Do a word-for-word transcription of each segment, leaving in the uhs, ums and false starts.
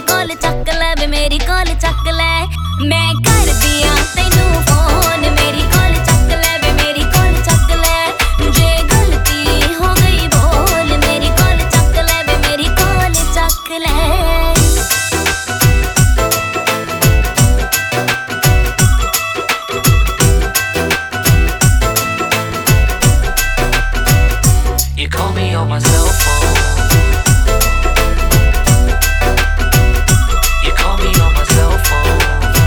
Call चक लै वे मेरी call चक लै मैं कर दिया तैनू फोन मेरी कॉल चक लै वे मेरी कॉल चक लै जे गलती हो गई बोल मेरी कॉल चक लै वे मेरी कॉल चक लै You call me on my cell phone. You call me on my cell phone.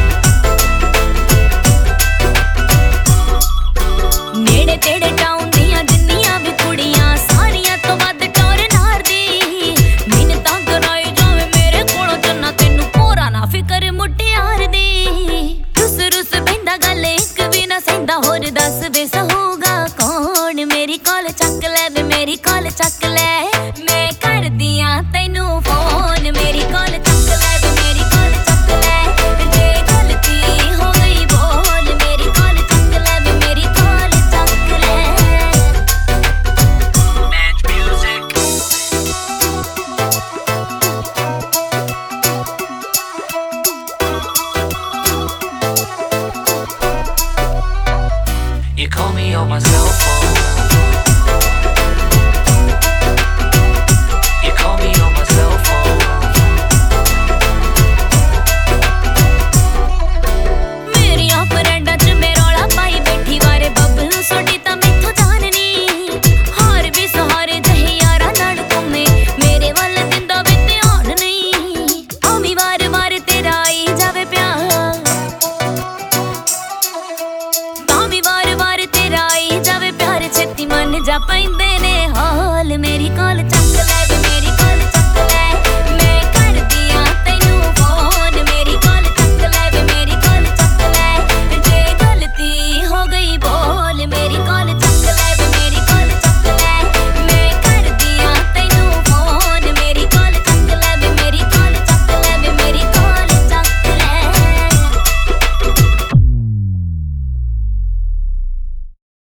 नेड़े तेड़े टाउन दियां जिन्नियां भी कुड़ियां सारियां तो वध टोर नार दी मिन्नतां कराई जावे मेरे कोलों जन्ना तैनू पूरा ना फिकर मुटियार दी रुस रुस बहिंदा गल इक भी ना सहिंदा होर दस वे सहूगा कौन मेरी कॉल चक लै वे मेरी कॉल चक लै मैं कर दियां तैनू फोन मेरी कॉल चक लै वे मेरी कॉल चक लै जे गलती हो गई बोल मेरी कॉल चक लै वे मेरी कॉल चक लै Match music. You call me on my cell phone. You call me on my cell phone. मेरियां फ्रेंडां च मैं रौला पाई बैठी वारे बबलू सोडी तां मैथों जाननी हार भी सहारे जहे यारा नाल घूमे मेरे वल दिंदा वे ध्यान नहीं आवी वार वार तेरा आई जावे प्यार तां भी वार वार तेरा आई जावे प्यार छेती मन जा पैंदा